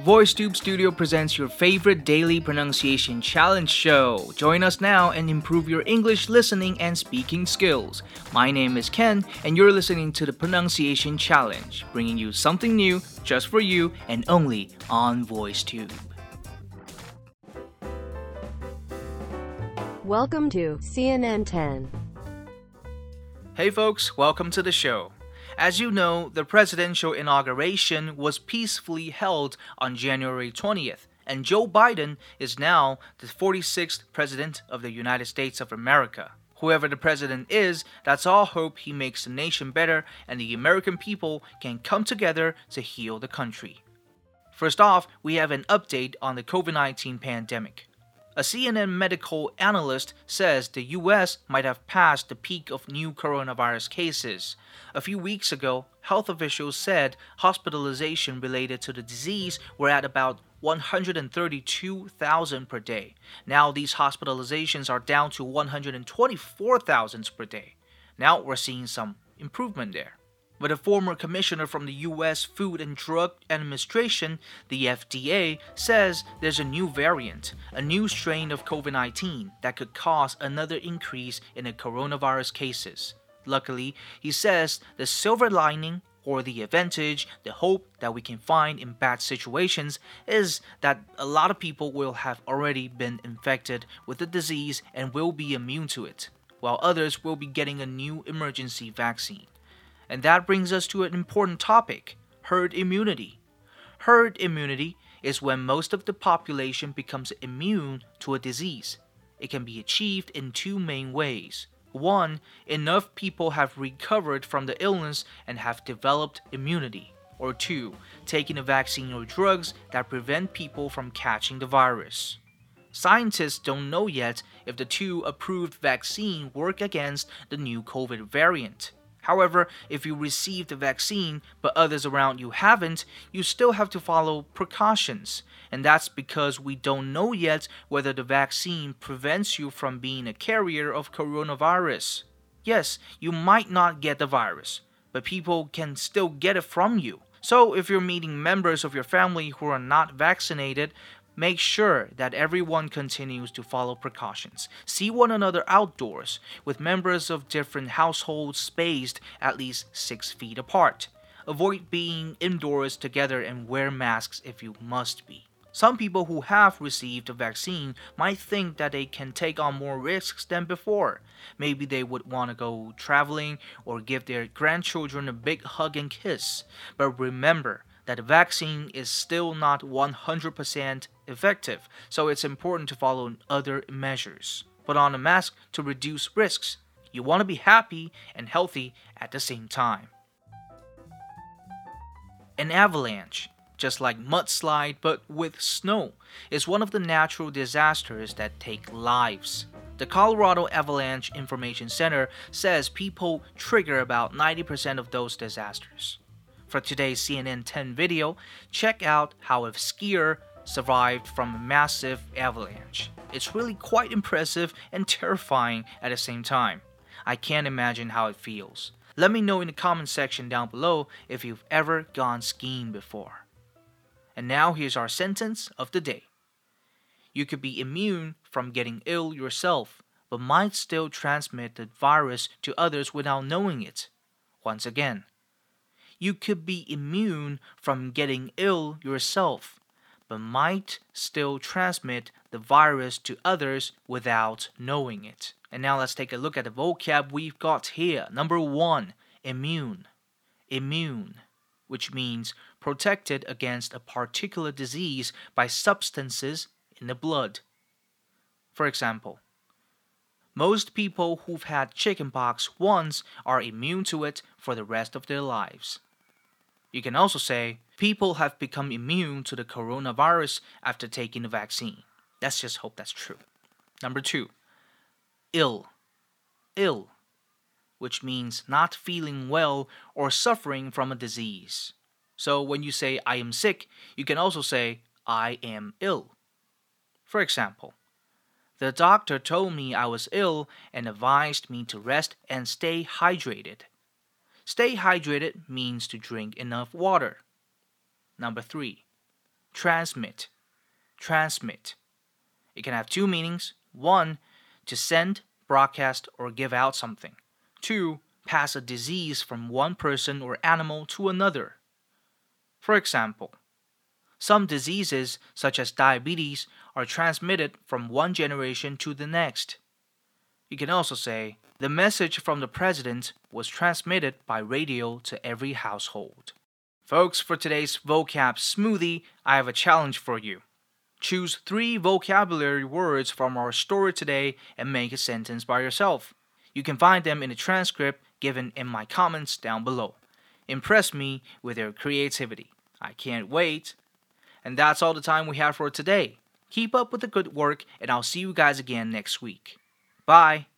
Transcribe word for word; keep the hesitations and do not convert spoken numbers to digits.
VoiceTube Studio presents your favorite daily pronunciation challenge show. Join us now and improve your English listening and speaking skills. My name is Ken, and you're listening to the Pronunciation Challenge, bringing you something new just for you and only on VoiceTube. Welcome to C N N ten. Hey folks, welcome to the show. As you know, the presidential inauguration was peacefully held on January twentieth, and Joe Biden is now the forty-sixth President of the United States of America. Whoever the president is, that's all hope he makes the nation better and the American people can come together to heal the country. First off, we have an update on the covid nineteen pandemic. A C N N medical analyst says the U S might have passed the peak of new coronavirus cases. A few weeks ago, health officials said hospitalization related to the disease were at about one hundred thirty-two thousand per day. Now these hospitalizations are down to one hundred twenty-four thousand per day. Now we're seeing some improvement there. But a former commissioner from the U S Food and Drug Administration, the F D A, says there's a new variant, a new strain of covid nineteen that could cause another increase in the coronavirus cases. Luckily, he says the silver lining, or the advantage, the hope that we can find in bad situations is that a lot of people will have already been infected with the disease and will be immune to it, while others will be getting a new emergency vaccine. And that brings us to an important topic, herd immunity. Herd immunity is when most of the population becomes immune to a disease. It can be achieved in two main ways. One, enough people have recovered from the illness and have developed immunity. Or two, taking a vaccine or drugs that prevent people from catching the virus. Scientists don't know yet if the two approved vaccines work against the new COVID variant. However, if you received the vaccine but others around you haven't, you still have to follow precautions. And that's because we don't know yet whether the vaccine prevents you from being a carrier of coronavirus. Yes, you might not get the virus, but people can still get it from you. So if you're meeting members of your family who are not vaccinated, make sure that everyone continues to follow precautions. See one another outdoors, with members of different households spaced at least six feet apart. Avoid being indoors together and wear masks if you must be. Some people who have received a vaccine might think that they can take on more risks than before. Maybe they would want to go traveling or give their grandchildren a big hug and kiss. But remember, that the vaccine is still not one hundred percent effective, so it's important to follow other measures. Put on a mask to reduce risks. You want to be happy and healthy at the same time. An avalanche, just like mudslide but with snow, is one of the natural disasters that take lives. The Colorado Avalanche Information Center says people trigger about ninety percent of those disasters. For today's C N N ten video, check out how a skier survived from a massive avalanche. It's really quite impressive and terrifying at the same time. I can't imagine how it feels. Let me know in the comment section down below if you've ever gone skiing before. And now here's our sentence of the day. You could be immune from getting ill yourself, but might still transmit the virus to others without knowing it. Once again, you could be immune from getting ill yourself, but might still transmit the virus to others without knowing it. And now let's take a look at the vocab we've got here. Number one, immune. Immune, which means protected against a particular disease by substances in the blood. For example, most people who've had chickenpox once are immune to it for the rest of their lives. You can also say, people have become immune to the coronavirus after taking the vaccine. Let's just hope that's true. Number two, ill. Ill, which means not feeling well or suffering from a disease. So when you say, I am sick, you can also say, I am ill. For example, the doctor told me I was ill and advised me to rest and stay hydrated. Stay hydrated means to drink enough water. Number three, transmit, transmit. It can have two meanings. One, to send, broadcast, or give out something. Two, pass a disease from one person or animal to another. For example, some diseases, such as diabetes, are transmitted from one generation to the next. You can also say, the message from the president was transmitted by radio to every household. Folks, for today's vocab smoothie, I have a challenge for you. Choose three vocabulary words from our story today and make a sentence by yourself. You can find them in the transcript given in my comments down below. Impress me with your creativity. I can't wait. And that's all the time we have for today. Keep up with the good work, and I'll see you guys again next week. Bye.